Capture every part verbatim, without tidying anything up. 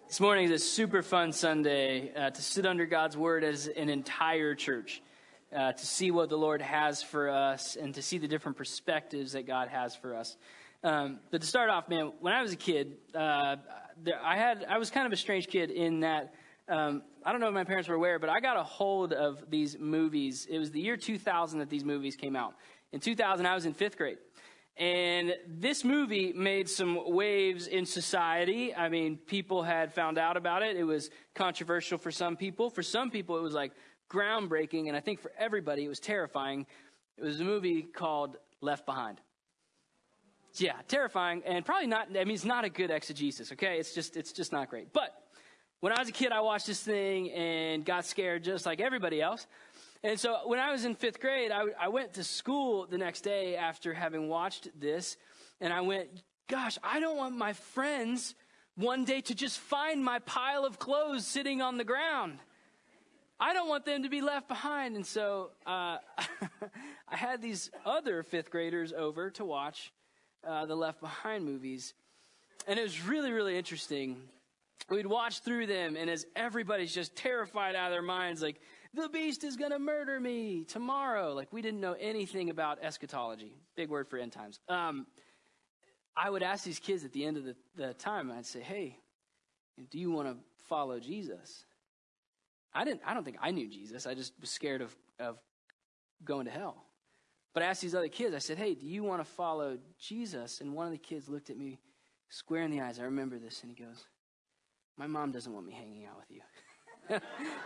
This morning is a super fun Sunday uh, to sit under God's word as an entire church, uh, to see what the Lord has for us and to see the different perspectives that God has for us. Um, but to start off, man, when I was a kid, uh, there, I had I was kind of a strange kid in that, um, I don't know if my parents were aware, but I got a hold of these movies. It was the year two thousand that these movies came out. In two thousand, I was in fifth grade. And this movie made some waves in society. I mean, people had found out about it. It was controversial for some people. For some people, it was like groundbreaking. And I think for everybody, it was terrifying. It was a movie called Left Behind. Yeah, terrifying. And probably not, I mean, it's not a good exegesis, okay? It's just, it's just not great. But when I was a kid, I watched this thing and got scared just like everybody else. And so when I was in fifth grade, I, I went to school the next day after having watched this, and I went, gosh, I don't want my friends one day to just find my pile of clothes sitting on the ground. I don't want them to be left behind. And so uh, I had these other fifth graders over to watch uh, the Left Behind movies, and it was really, really interesting. We'd watch through them, and as everybody's just terrified out of their minds, like, the beast is going to murder me tomorrow. Like, we didn't know anything about eschatology. Big word for end times. Um, I would ask these kids at the end of the, the time, I'd say, hey, do you want to follow Jesus? I didn't. I don't think I knew Jesus. I just was scared of, of going to hell. But I asked these other kids, I said, hey, do you want to follow Jesus? And one of the kids looked at me square in the eyes. I remember this. And he goes, my mom doesn't want me hanging out with you.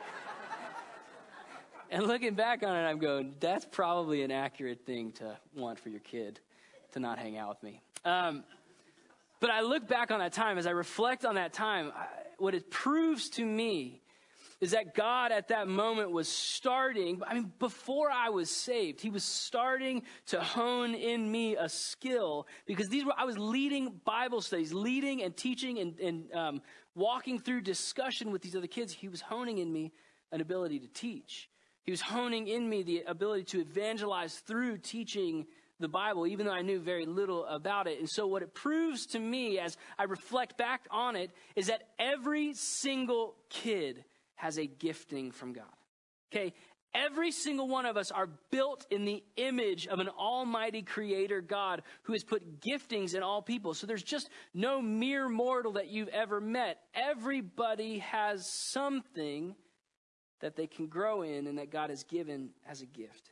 And looking back on it, I'm going, that's probably an accurate thing to want for your kid, to not hang out with me. Um, but I look back on that time, as I reflect on that time, I, what it proves to me is that God at that moment was starting, I mean, before I was saved, he was starting to hone in me a skill, because these were, I was leading Bible studies, leading and teaching and, and um, walking through discussion with these other kids. He was honing in me an ability to teach. He was honing in me the ability to evangelize through teaching the Bible, even though I knew very little about it. And so what it proves to me as I reflect back on it is that every single kid has a gifting from God. Okay? Every single one of us are built in the image of an almighty creator God who has put giftings in all people. So there's just no mere mortal that you've ever met. Everybody has something that they can grow in and that God has given as a gift.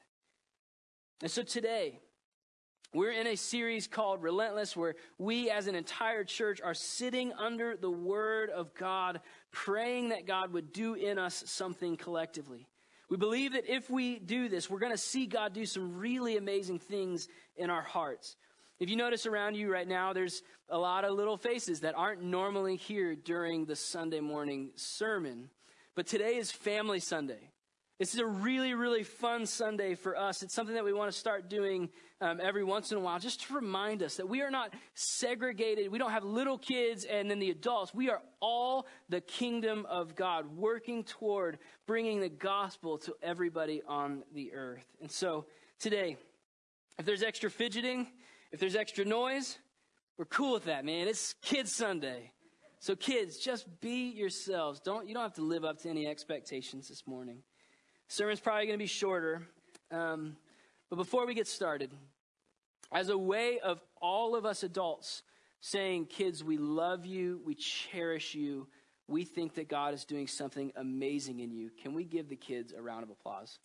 And so today, we're in a series called Relentless, where we as an entire church are sitting under the word of God, praying that God would do in us something collectively. We believe that if we do this, we're going to see God do some really amazing things in our hearts. If you notice around you right now, there's a lot of little faces that aren't normally here during the Sunday morning sermon. But today is Family Sunday. This is a really, really fun Sunday for us. It's something that we want to start doing um, every once in a while, just to remind us that we are not segregated. We don't have little kids and then the adults. We are all the kingdom of God, working toward bringing the gospel to everybody on the earth. And so today, if there's extra fidgeting, if there's extra noise, we're cool with that, man. It's Kids Sunday. So kids, just be yourselves. Don't you don't have to live up to any expectations this morning. Sermon's probably going to be shorter. Um, but before we get started, as a way of all of us adults saying, kids, we love you, we cherish you, we think that God is doing something amazing in you, can we give the kids a round of applause?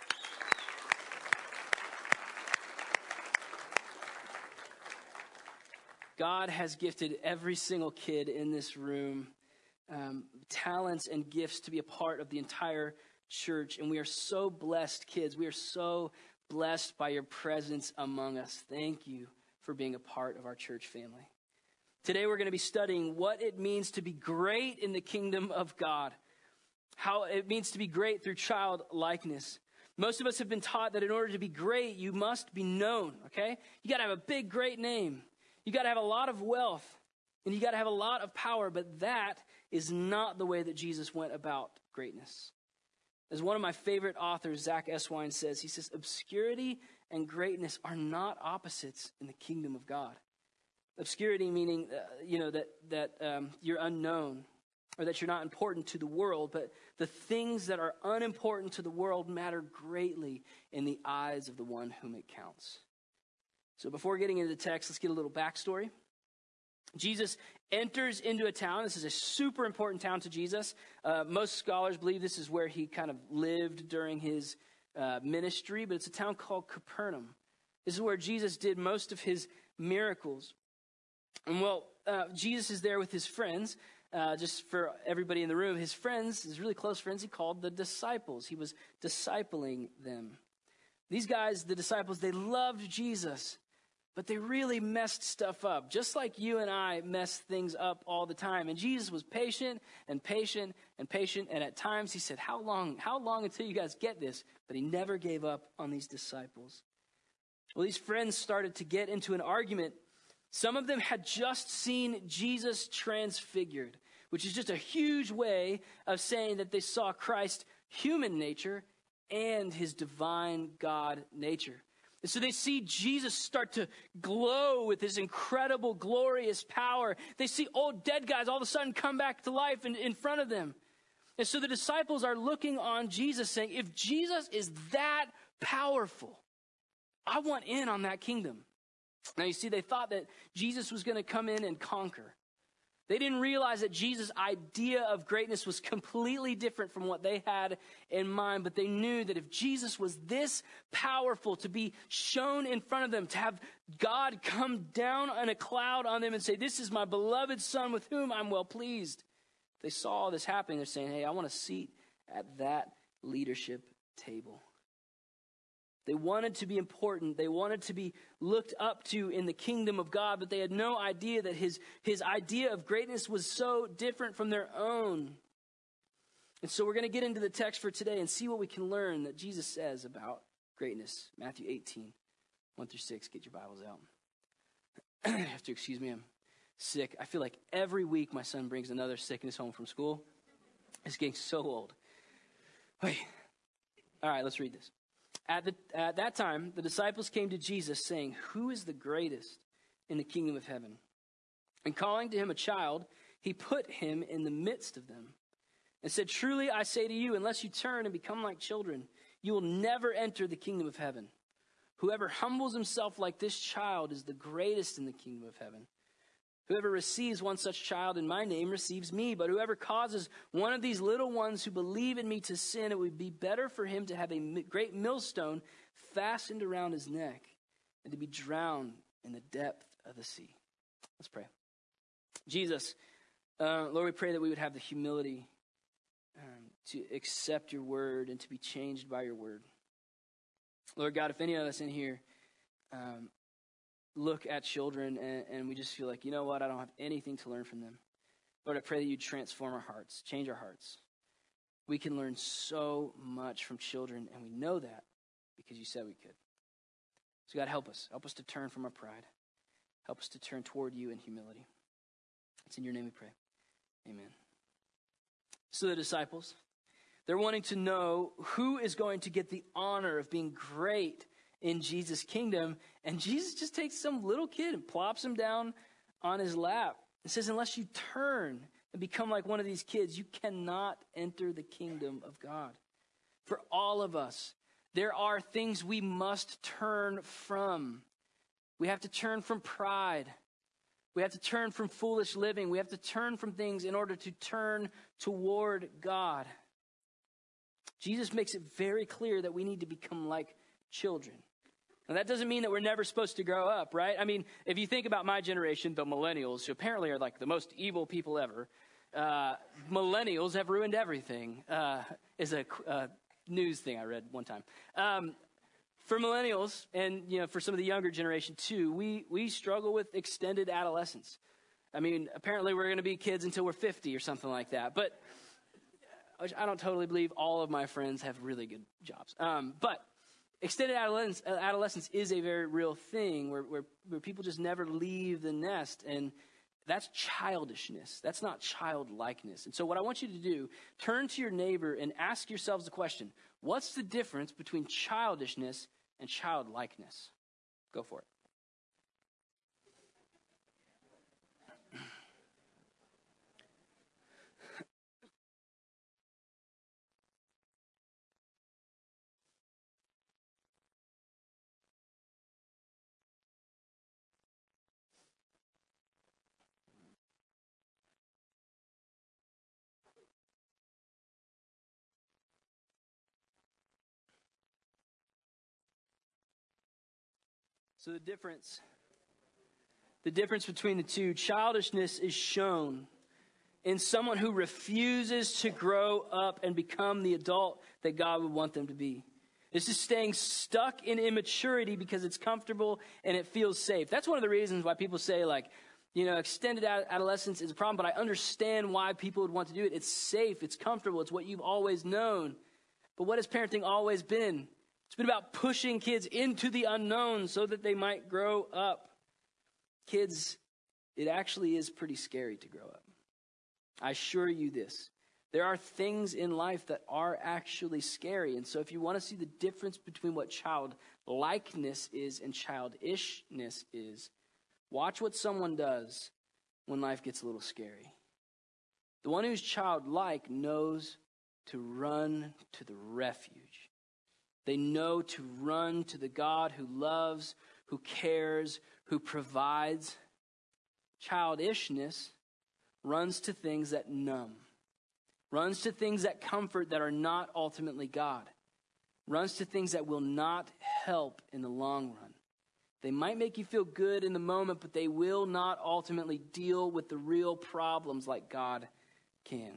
God has gifted every single kid in this room um, talents and gifts to be a part of the entire church. And we are so blessed, kids. We are so blessed by your presence among us. Thank you for being a part of our church family. Today we're going to be studying what it means to be great in the kingdom of God, how it means to be great through childlikeness. Most of us have been taught that in order to be great, you must be known, okay? You got to have a big, great name. You got to have a lot of wealth, and you got to have a lot of power, but that is not the way that Jesus went about greatness. As one of my favorite authors, Zach Eswine, says, he says, obscurity and greatness are not opposites in the kingdom of God. Obscurity meaning, uh, you know, that, that um, you're unknown. or that you're not important to the world, but the things that are unimportant to the world matter greatly in the eyes of the one whom it counts. So before getting into the text, let's get a little backstory. Jesus enters into a town. This is a super important town to Jesus. Uh, most scholars believe this is where he kind of lived during his uh, ministry, but it's a town called Capernaum. This is where Jesus did most of his miracles. And well, uh, Jesus is there with his friends. Uh, just for everybody in the room, his friends, his really close friends, he called the disciples. He was discipling them. These guys, the disciples, they loved Jesus, but they really messed stuff up, just like you and I mess things up all the time. And Jesus was patient and patient and patient, and at times he said, how long, how long until you guys get this? But he never gave up on these disciples. Well, these friends started to get into an argument. Some of them had just seen Jesus transfigured, which is just a huge way of saying that they saw Christ's human nature and his divine God nature. And so they see Jesus start to glow with his incredible, glorious power. They see old dead guys all of a sudden come back to life in, in front of them. And so the disciples are looking on Jesus saying, if Jesus is that powerful, I want in on that kingdom. Now, you see, they thought that Jesus was going to come in and conquer. They didn't realize that Jesus' idea of greatness was completely different from what they had in mind, but they knew that if Jesus was this powerful to be shown in front of them, to have God come down on a cloud on them and say, this is my beloved son with whom I'm well pleased. If they saw all this happening, they're saying, hey, I want a seat at that leadership table. They wanted to be important. They wanted to be looked up to in the kingdom of God, but they had no idea that his, his idea of greatness was so different from their own. And so we're going to get into the text for today and see what we can learn that Jesus says about greatness. Matthew eighteen, one through six. Get your Bibles out. You have to excuse me, I'm sick. I feel like every week my son brings another sickness home from school. It's getting so old. Wait. All right, let's read this. At, the, at that time, the disciples came to Jesus saying, who is the greatest in the kingdom of heaven? And calling to him a child, he put him in the midst of them and said, truly I say to you, unless you turn and become like children, you will never enter the kingdom of heaven. Whoever humbles himself like this child is the greatest in the kingdom of heaven. Whoever receives one such child in my name receives me, but whoever causes one of these little ones who believe in me to sin, it would be better for him to have a great millstone fastened around his neck and to be drowned in the depth of the sea. Let's pray. Jesus, uh, Lord, we pray that we would have the humility um, to accept your word and to be changed by your word. Lord God, if any of us in here um, look at children and, and we just feel like, you know what, I don't have anything to learn from them. Lord, I pray that you'd transform our hearts, change our hearts. We can learn so much from children, and we know that because you said we could. So God, help us. Help us to turn from our pride. Help us to turn toward you in humility. It's in your name we pray. Amen. So the disciples, they're wanting to know who is going to get the honor of being great in Jesus' kingdom, and Jesus just takes some little kid and plops him down on his lap. It says, unless you turn and become like one of these kids, you cannot enter the kingdom of God. For all of us, there are things we must turn from. We have to turn from pride. We have to turn from foolish living. We have to turn from things in order to turn toward God. Jesus makes it very clear that we need to become like children. Now, that doesn't mean that we're never supposed to grow up, right? I mean, if you think about my generation, the millennials, who apparently are like the most evil people ever, uh, millennials have ruined everything, uh, is a uh, news thing I read one time. Um, for millennials, and you know, for some of the younger generation too, we we struggle with extended adolescence. I mean, apparently we're going to be kids until we're fifty or something like that, but which I don't totally believe. All of my friends have really good jobs, um, but extended adolescence, adolescence is a very real thing where, where, where people just never leave the nest. And that's childishness. That's not childlikeness. And so what I want you to do, turn to your neighbor and ask yourselves the question, what's the difference between childishness and childlikeness? Go for it. So the difference, the difference between the two, childishness is shown in someone who refuses to grow up and become the adult that God would want them to be. This is staying stuck in immaturity because it's comfortable and it feels safe. That's one of the reasons why people say, like, you know, extended adolescence is a problem, but I understand why people would want to do it. It's safe, it's comfortable, it's what you've always known. But what has parenting always been? It's been about pushing kids into the unknown so that they might grow up. Kids, it actually is pretty scary to grow up. I assure you this. There are things in life that are actually scary. And so if you want to see the difference between what childlikeness is and childishness is, watch what someone does when life gets a little scary. The one who's childlike knows to run to the refuge. They know to run to the God who loves, who cares, who provides. Childishness runs to things that numb, runs to things that comfort that are not ultimately God, runs to things that will not help in the long run. They might make you feel good in the moment, but they will not ultimately deal with the real problems like God can.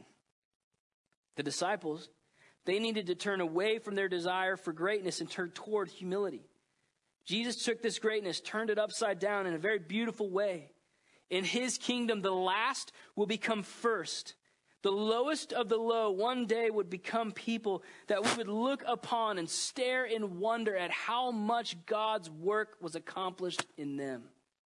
The disciples, they needed to turn away from their desire for greatness and turn toward humility. Jesus took this greatness, turned it upside down in a very beautiful way. In his kingdom, the last will become first. The lowest of the low one day would become people that we would look upon and stare in wonder at how much God's work was accomplished in them.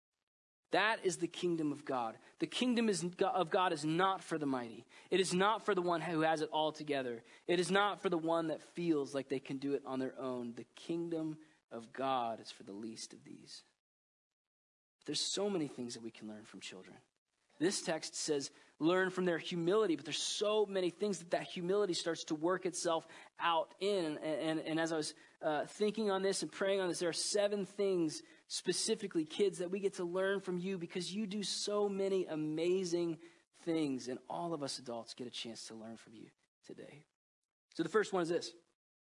That is the kingdom of God. The kingdom is, of God is not for the mighty. It is not for the one who has it all together. It is not for the one that feels like they can do it on their own. The kingdom of God is for the least of these. There's so many things that we can learn from children. This text says, learn from their humility, but there's so many things that that humility starts to work itself out in. And, and, and as I was uh, thinking on this and praying on this, there are seven things specifically, kids, that we get to learn from you because you do so many amazing things. And all of us adults get a chance to learn from you today. So the first one is this.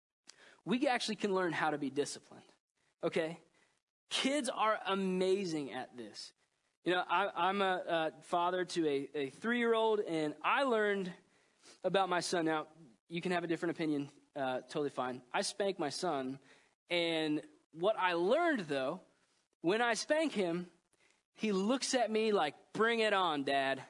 We actually can learn how to be disciplined, okay? Kids are amazing at this. You know, I, I'm a, a father to a, a three-year-old, and I learned about my son. Now, you can have a different opinion, uh, totally fine. I spank my son, and what I learned, though, when I spank him, he looks at me like, bring it on, Dad.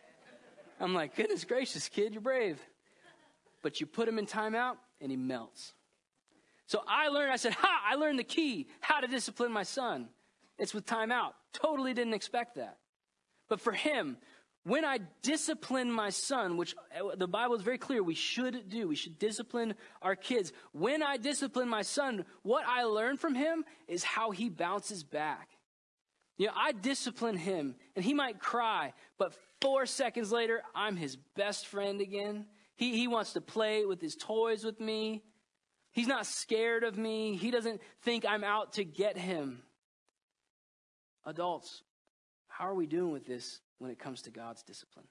I'm like, goodness gracious, kid, you're brave. But you put him in timeout, and he melts. So I learned, I said, ha, I learned the key, how to discipline my son. It's with timeout. Totally didn't expect that. But for him, when I discipline my son, which the Bible is very clear we should do, we should discipline our kids. When I discipline my son, what I learn from him is how he bounces back. You know, I discipline him, and he might cry, but four seconds later, I'm his best friend again. He, he wants to play with his toys with me. He's not scared of me. He doesn't think I'm out to get him. Adults, how are we doing with this when it comes to God's discipline?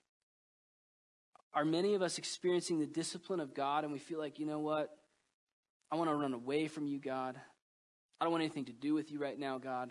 Are many of us experiencing the discipline of God and we feel like, you know what? I want to run away from you, God. I don't want anything to do with you right now, God.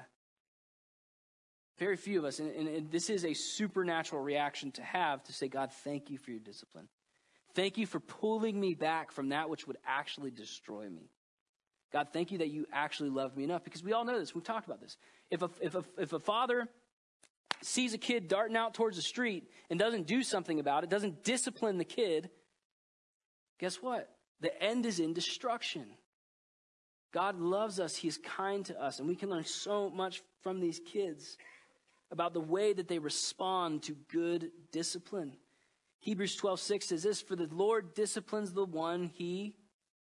Very few of us, and, and, and this is a supernatural reaction to have, to say, God, thank you for your discipline. Thank you for pulling me back from that which would actually destroy me. God, thank you that you actually love me enough, because we all know this. We've talked about this. If a, if a, if a father sees a kid darting out towards the street and doesn't do something about it, doesn't discipline the kid, guess what? The end is in destruction. God loves us. He is kind to us, and we can learn so much from these kids about the way that they respond to good discipline. Hebrews twelve six says this, for the Lord disciplines the one he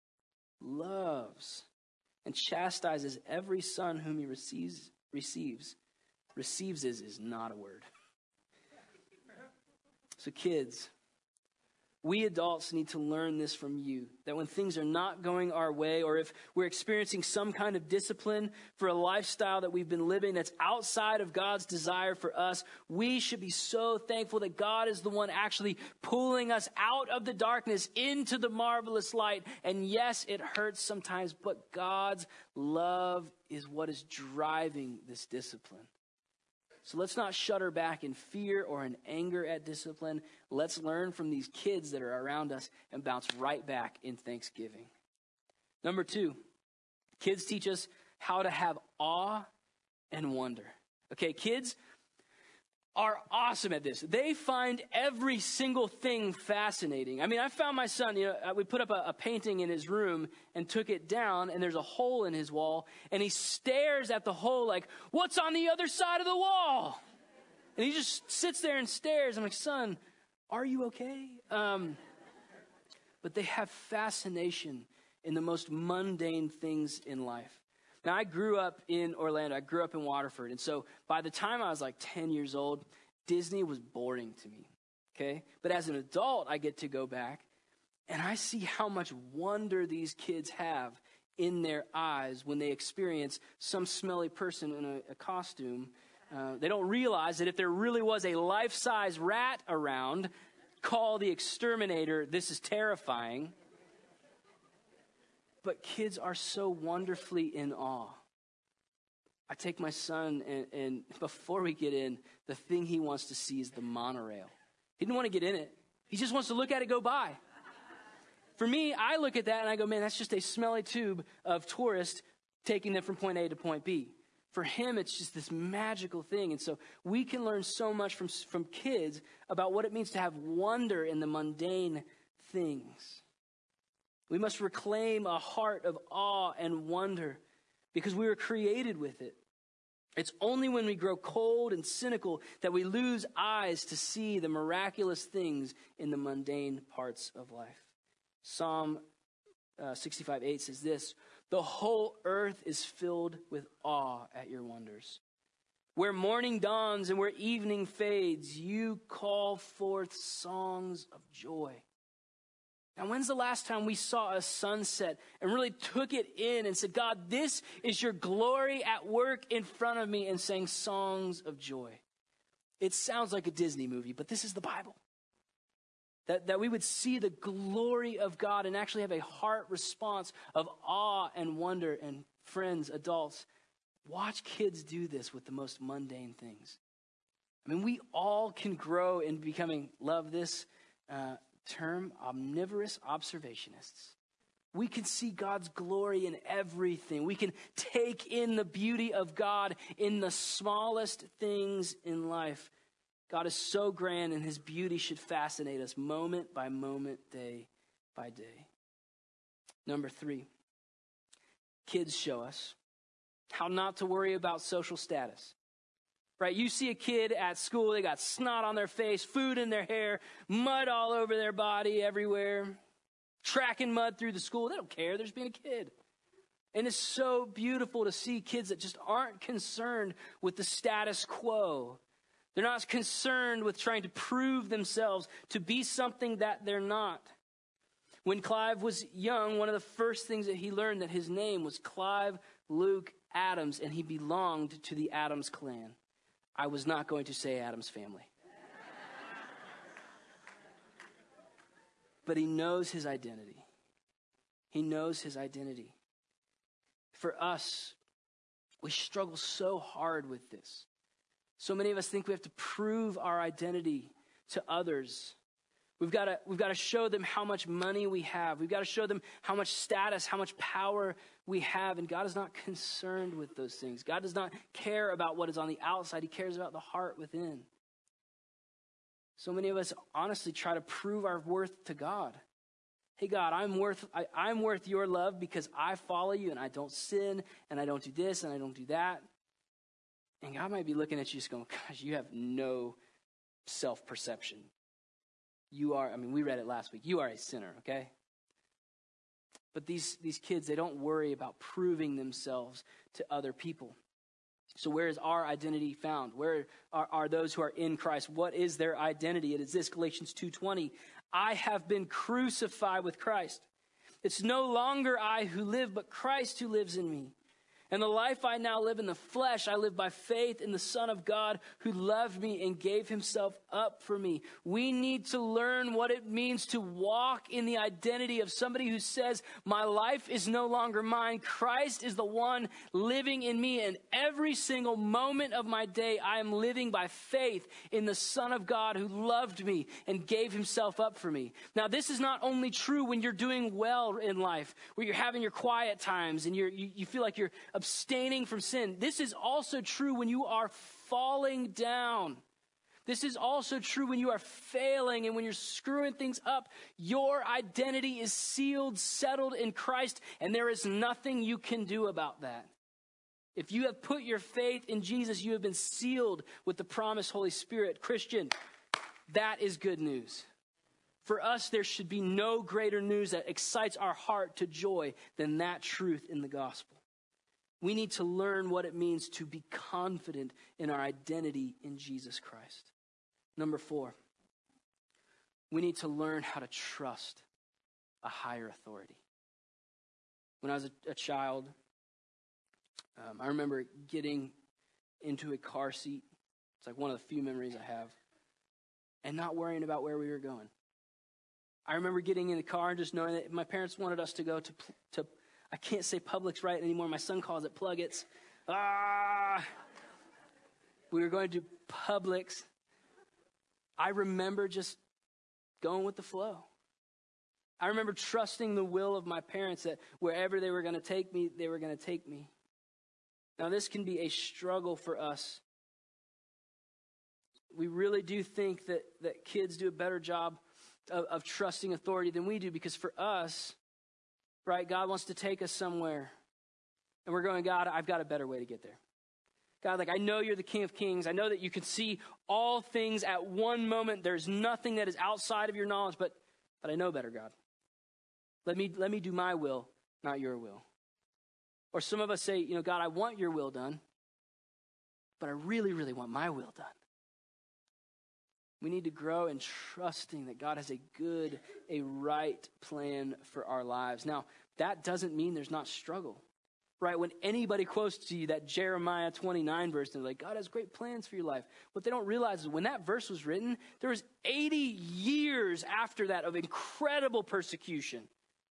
loves and chastises every son whom he receives. Receives. Receives is, is not a word. So kids, We adults need to learn this from you, that when things are not going our way, or if we're experiencing some kind of discipline for a lifestyle that we've been living that's outside of God's desire for us, we should be so thankful that God is the one actually pulling us out of the darkness into the marvelous light. And yes, it hurts sometimes, but God's love is what is driving this discipline. So let's not shudder back in fear or in anger at discipline. Let's learn from these kids that are around us and bounce right back in thanksgiving. Number two, kids teach us how to have awe and wonder. Okay, kids are awesome at this. They find every single thing fascinating. I mean, I found my son, you know, we put up a, a painting in his room and took it down, and there's a hole in his wall, and he stares at the hole like, what's on the other side of the wall? And he just sits there and stares. I'm like, son, are you okay? Um, but they have fascination in the most mundane things in life. Now, I grew up in Orlando. I grew up in Waterford. And so by the time I was like ten years old, Disney was boring to me, okay? But as an adult, I get to go back, and I see how much wonder these kids have in their eyes when they experience some smelly person in a, a costume. Uh, they don't realize that if there really was a life-size rat around, call the exterminator, this is terrifying. But kids are so wonderfully in awe. I take my son, and, and before we get in, the thing he wants to see is the monorail. He didn't want to get in it. He just wants to look at it go by. For me, I look at that and I go, man, that's just a smelly tube of tourists taking them from point A to point B. For him, it's just this magical thing. And so we can learn so much from, from kids about what it means to have wonder in the mundane things. We must reclaim a heart of awe and wonder because we were created with it. It's only when we grow cold and cynical that we lose eyes to see the miraculous things in the mundane parts of life. Psalm uh, sixty-five eight says this, the whole earth is filled with awe at your wonders. Where morning dawns and where evening fades, you call forth songs of joy. Now, when's the last time we saw a sunset and really took it in and said, God, this is your glory at work in front of me, and sang songs of joy? It sounds like a Disney movie, but this is the Bible. That, that we would see the glory of God and actually have a heart response of awe and wonder. And friends, adults, watch kids do this with the most mundane things. I mean, we all can grow in becoming, love this uh, term, omnivorous observationists. We can see God's glory in everything. We can take in the beauty of God in the smallest things in life. God is so grand, and his beauty should fascinate us moment by moment, day by day. Number three, kids show us how not to worry about social status. Right? You see a kid at school, they got snot on their face, food in their hair, mud all over their body everywhere, tracking mud through the school. They don't care. They're just being a kid. And it's so beautiful to see kids that just aren't concerned with the status quo. They're not concerned with trying to prove themselves to be something that they're not. When Clive was young, one of the first things that he learned that his name was Clive Luke Adams, and he belonged to the Adams clan. I was not going to say Adams family. But he knows his identity. He knows his identity. For us, we struggle so hard with this. So many of us think we have to prove our identity to others. We've got to, we've got to show them how much money we have. We've got to show them how much status, how much power we have. And God is not concerned with those things. God does not care about what is on the outside. He cares about the heart within. So many of us honestly try to prove our worth to God. Hey, God, I'm worth, I, I'm worth your love because I follow you and I don't sin and I don't do this and I don't do that. And God might be looking at you just going, gosh, you have no self-perception. You are, I mean, we read it last week. You are a sinner, okay? But these, these kids, they don't worry about proving themselves to other people. So where is our identity found? Where are, are those who are in Christ? What is their identity? It is this, Galatians two twenty. I have been crucified with Christ. It's no longer I who live, but Christ who lives in me. And the life I now live in the flesh, I live by faith in the Son of God who loved me and gave himself up for me. We need to learn what it means to walk in the identity of somebody who says, my life is no longer mine. Christ is the one living in me. And every single moment of my day, I am living by faith in the Son of God who loved me and gave himself up for me. Now, this is not only true when you're doing well in life, where you're having your quiet times and you're, you, you feel like you're abstaining from sin. This is also true when you are falling down. This is also true when you are failing and when you're screwing things up. Your identity is sealed, settled in Christ, and there is nothing you can do about that. If you have put your faith in Jesus, you have been sealed with the promised Holy Spirit. Christian, that is good news. For us, there should be no greater news that excites our heart to joy than that truth in the gospel. We need to learn what it means to be confident in our identity in Jesus Christ. Number four, we need to learn how to trust a higher authority. When I was a, a child, um, I remember getting into a car seat. It's like one of the few memories I have. And not worrying about where we were going. I remember getting in the car and just knowing that my parents wanted us to go to to I can't say Publix right anymore. My son calls it Pluggets. Ah! We were going to Publix. I remember just going with the flow. I remember trusting the will of my parents that wherever they were going to take me, they were going to take me. Now, this can be a struggle for us. We really do think that, that kids do a better job of, of trusting authority than we do, because for us, right, God wants to take us somewhere. And we're going, God, I've got a better way to get there. God, like, I know you're the King of Kings. I know that you can see all things at one moment. There's nothing that is outside of your knowledge, but but I know better, God. Let me, let me do my will, not your will. Or some of us say, you know, God, I want your will done, but I really, really want my will done. We need to grow in trusting that God has a good, a right plan for our lives. Now, that doesn't mean there's not struggle, right? When anybody quotes to you that Jeremiah twenty-nine verse, they're like, God has great plans for your life. What they don't realize is when that verse was written, there was eighty years after that of incredible persecution.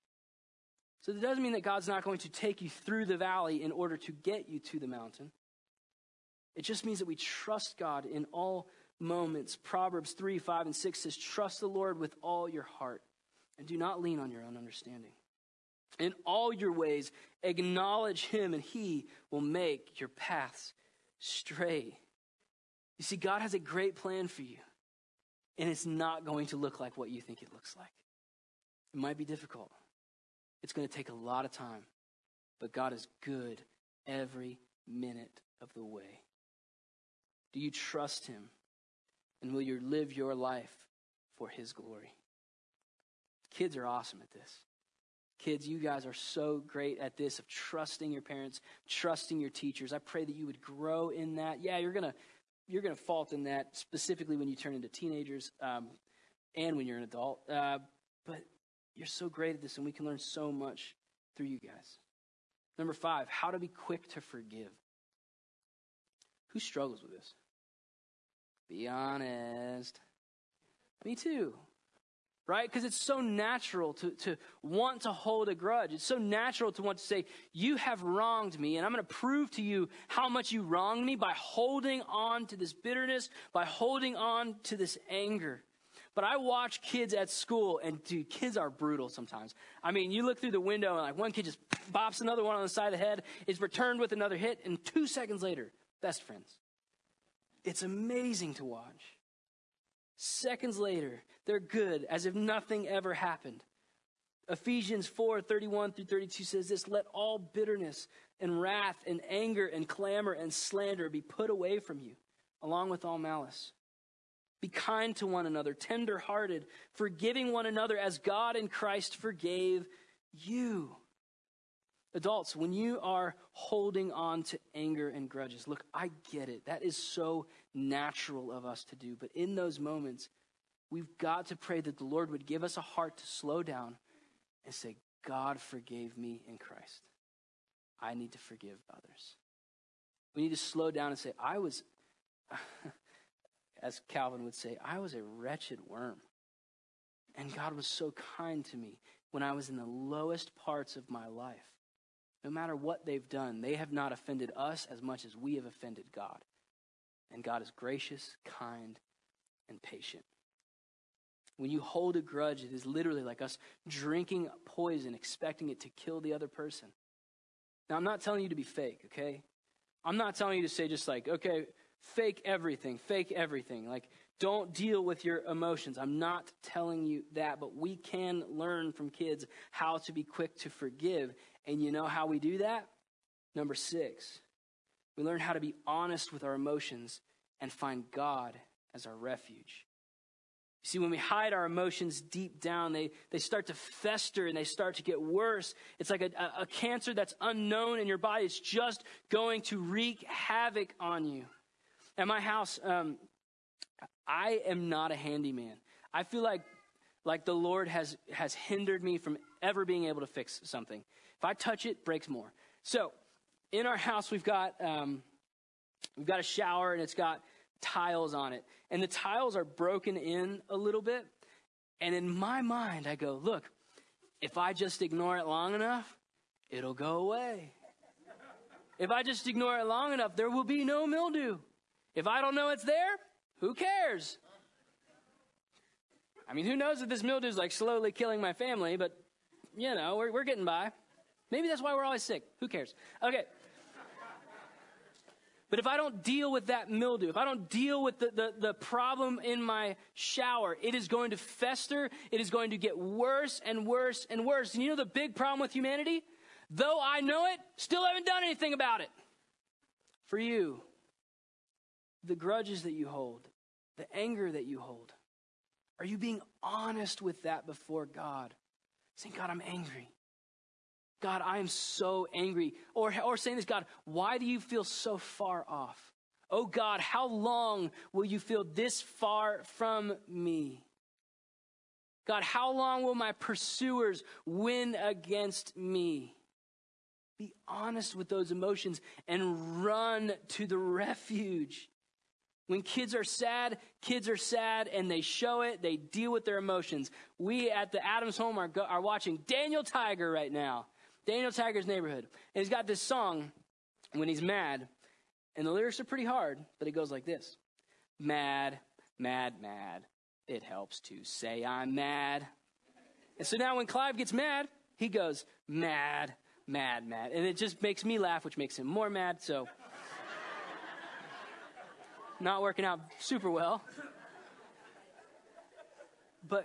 So that doesn't mean that God's not going to take you through the valley in order to get you to the mountain. It just means that we trust God in all moments. Proverbs three, five, and six says, trust the Lord with all your heart and do not lean on your own understanding. In all your ways, acknowledge him and he will make your paths straight. You see, God has a great plan for you, and it's not going to look like what you think it looks like. It might be difficult. It's going to take a lot of time, but God is good every minute of the way. Do you trust him? And will you live your life for his glory? Kids are awesome at this. Kids, you guys are so great at this, of trusting your parents, trusting your teachers. I pray that you would grow in that. Yeah, you're gonna you're gonna fault in that, specifically when you turn into teenagers um, and when you're an adult. Uh, but you're so great at this, and we can learn so much through you guys. Number five, how to be quick to forgive. Who struggles with this? Be honest. Me too. Right? Because it's so natural to, to want to hold a grudge. It's so natural to want to say, you have wronged me, and I'm going to prove to you how much you wronged me by holding on to this bitterness, by holding on to this anger. But I watch kids at school, and dude, kids are brutal sometimes. I mean, you look through the window, and like one kid just bops another one on the side of the head, is returned with another hit, and two seconds later, best friends. It's amazing to watch. Seconds later, they're good, as if nothing ever happened. Ephesians four, thirty-one through thirty-two says this, let all bitterness and wrath and anger and clamor and slander be put away from you, along with all malice. Be kind to one another, tender-hearted, forgiving one another as God in Christ forgave you. Adults, when you are holding on to anger and grudges, look, I get it. That is so natural of us to do. But in those moments, we've got to pray that the Lord would give us a heart to slow down and say, God forgave me in Christ. I need to forgive others. We need to slow down and say, I was, as Calvin would say, I was a wretched worm. And God was so kind to me when I was in the lowest parts of my life. No matter what they've done, they have not offended us as much as we have offended God. And God is gracious, kind, and patient. When you hold a grudge, it is literally like us drinking poison, expecting it to kill the other person. Now, I'm not telling you to be fake, okay? I'm not telling you to say just like, okay, fake everything, fake everything. Like, don't deal with your emotions. I'm not telling you that, but we can learn from kids how to be quick to forgive. And you know how we do that? Number six, we learn how to be honest with our emotions and find God as our refuge. You see, when we hide our emotions deep down, they, they start to fester and they start to get worse. It's like a, a, a cancer that's unknown in your body. It's just going to wreak havoc on you. At my house, um, I am not a handyman. I feel like like the Lord has, has hindered me from ever being able to fix something. If I touch it, it breaks more. So in our house, we've got um, we've got a shower and it's got tiles on it. And the tiles are broken in a little bit. And in my mind, I go, look, if I just ignore it long enough, it'll go away. If I just ignore it long enough, there will be no mildew. If I don't know it's there, who cares? I mean, who knows if this mildew is like slowly killing my family, but, you know, we're, we're getting by. Maybe that's why we're always sick. Who cares? Okay. But if I don't deal with that mildew, if I don't deal with the, the, the problem in my shower, it is going to fester. It is going to get worse and worse and worse. And you know the big problem with humanity? Though I know it, still haven't done anything about it. For you, the grudges that you hold, the anger that you hold, are you being honest with that before God? Saying, God, I'm angry. God, I am so angry. Or, or saying this, God, why do you feel so far off? Oh God, how long will you feel this far from me? God, how long will my pursuers win against me? Be honest with those emotions and run to the refuge. When kids are sad, kids are sad and they show it. They deal with their emotions. We at the Adams home are, go, are watching Daniel Tiger right now. Daniel Tiger's Neighborhood. And he's got this song when he's mad. And the lyrics are pretty hard, but it goes like this. Mad, mad, mad. It helps to say I'm mad. And so now when Clive gets mad, he goes mad, mad, mad. And it just makes me laugh, which makes him more mad. So not working out super well. But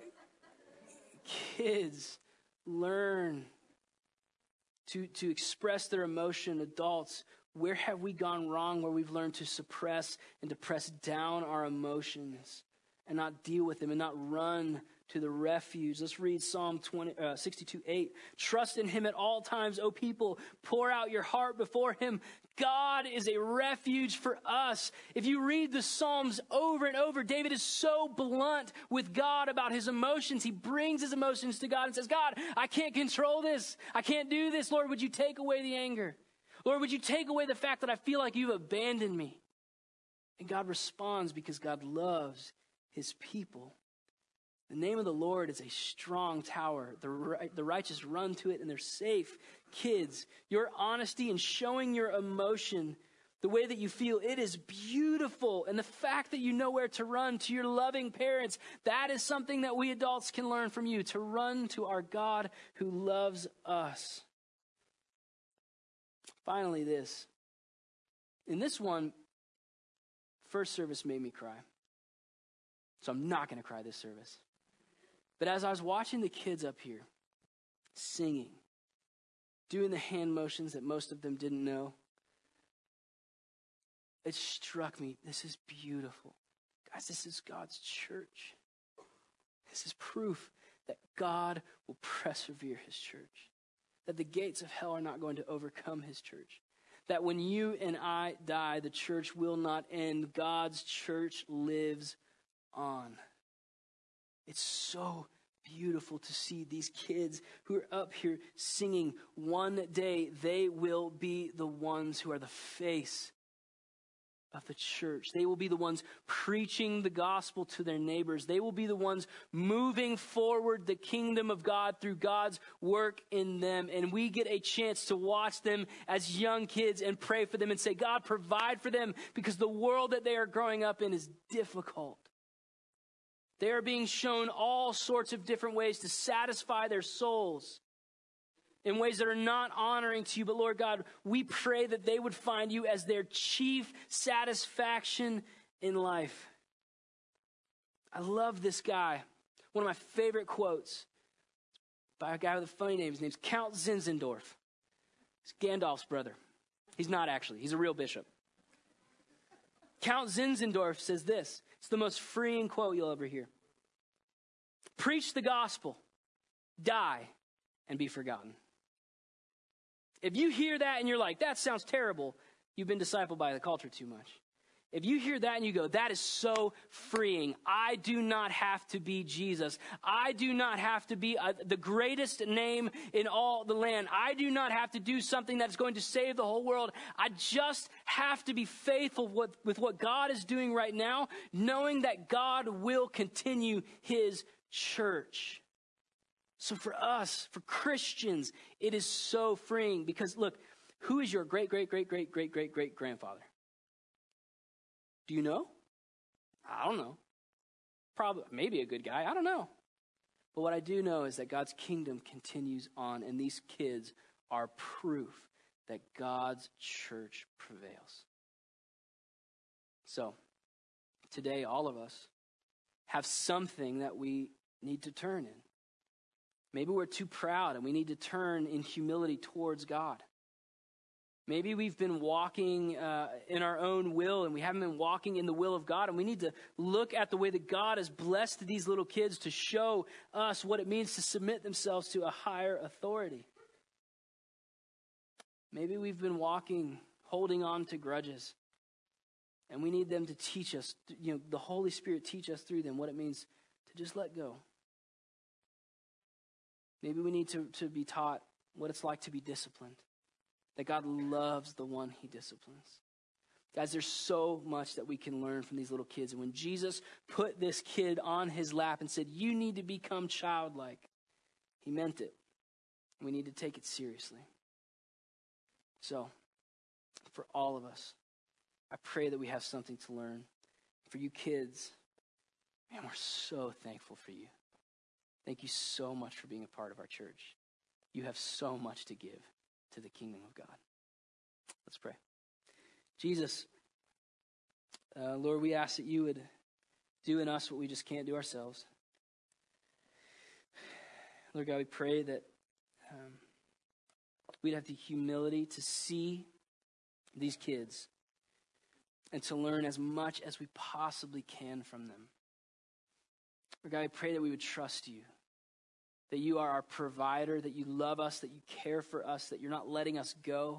kids learn to, to express their emotion. Adults, where have we gone wrong where we've learned to suppress and to press down our emotions and not deal with them and not run to the refuge? Let's read Psalm twenty, uh, sixty-two eight. Trust in him at all times, O people. Pour out your heart before him. God is a refuge for us. If you read the Psalms over and over, David is so blunt with God about his emotions. He brings his emotions to God and says, God, I can't control this. I can't do this. Lord, would you take away the anger? Lord, would you take away the fact that I feel like you've abandoned me? And God responds because God loves his people. The name of the Lord is a strong tower. The, right, the righteous run to it and they're safe. Kids, your honesty and showing your emotion, the way that you feel, it is beautiful. And the fact that you know where to run to your loving parents, that is something that we adults can learn from you, to run to our God who loves us. Finally, this. In this one, first service made me cry. So I'm not going to cry this service. But as I was watching the kids up here singing, doing the hand motions that most of them didn't know, it struck me, this is beautiful. Guys, this is God's church. This is proof that God will persevere his church. that the gates of hell are not going to overcome his church. That when you and I die, the church will not end. God's church lives on. It's so beautiful to see these kids who are up here singing. One day they will be the ones who are the face of the church. They will be the ones preaching the gospel to their neighbors. They will be the ones moving forward the kingdom of God through God's work in them. And we get a chance to watch them as young kids and pray for them and say, God, provide for them, because the world that they are growing up in is difficult. They are being shown all sorts of different ways to satisfy their souls in ways that are not honoring to you. But Lord God, we pray that they would find you as their chief satisfaction in life. I love this guy. One of my favorite quotes by a guy with a funny name. His name's Count Zinzendorf. He's Gandalf's brother. He's not actually. He's a real bishop. Count Zinzendorf says this. It's the most freeing quote you'll ever hear. Preach the gospel, die, and be forgotten. If you hear that and you're like, that sounds terrible, you've been discipled by the culture too much. If you hear that and you go, that is so freeing. I do not have to be Jesus. I do not have to be a, the greatest name in all the land. I do not have to do something that's going to save the whole world. I just have to be faithful with, with what God is doing right now, knowing that God will continue his church. So for us, for Christians, it is so freeing because, look, who is your great, great, great, great, great, great, great grandfather? Do you know? I don't know. Probably, maybe a good guy. I don't know. But what I do know is that God's kingdom continues on, and these kids are proof that God's church prevails. So, today, all of us have something that we need to turn in. Maybe we're too proud and we need to turn in humility towards God. Maybe we've been walking uh, in our own will and we haven't been walking in the will of God, and we need to look at the way that God has blessed these little kids to show us what it means to submit themselves to a higher authority. Maybe we've been walking, holding on to grudges, and we need them to teach us, you know, the Holy Spirit teach us through them what it means to just let go. Maybe we need to, to be taught what it's like to be disciplined, that God loves the one he disciplines. Guys, there's so much that we can learn from these little kids. And when Jesus put this kid on his lap and said, you need to become childlike, he meant it. We need to take it seriously. So, for all of us, I pray that we have something to learn. For you kids, man, we're so thankful for you. Thank you so much for being a part of our church. You have so much to give to the kingdom of God. Let's pray. Jesus, uh, Lord, we ask that you would do in us what we just can't do ourselves. Lord God, we pray that um, we'd have the humility to see these kids and to learn as much as we possibly can from them. Lord God, I pray that we would trust you, that you are our provider, that you love us, that you care for us, that you're not letting us go.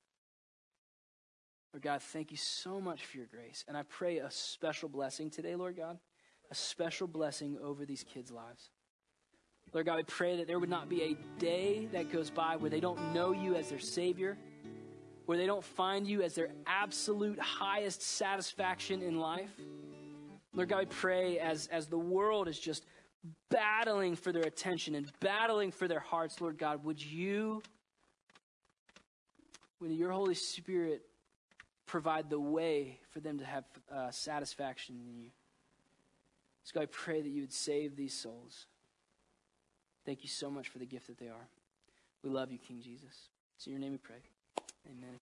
Lord God, thank you so much for your grace. And I pray a special blessing today, Lord God, a special blessing over these kids' lives. Lord God, we pray that there would not be a day that goes by where they don't know you as their Savior, where they don't find you as their absolute highest satisfaction in life. Lord God, we pray as, as the world is just battling for their attention and battling for their hearts, Lord God, would you, would your Holy Spirit provide the way for them to have uh, satisfaction in you? So God, I pray that you would save these souls. Thank you so much for the gift that they are. We love you, King Jesus. It's in your name we pray. Amen.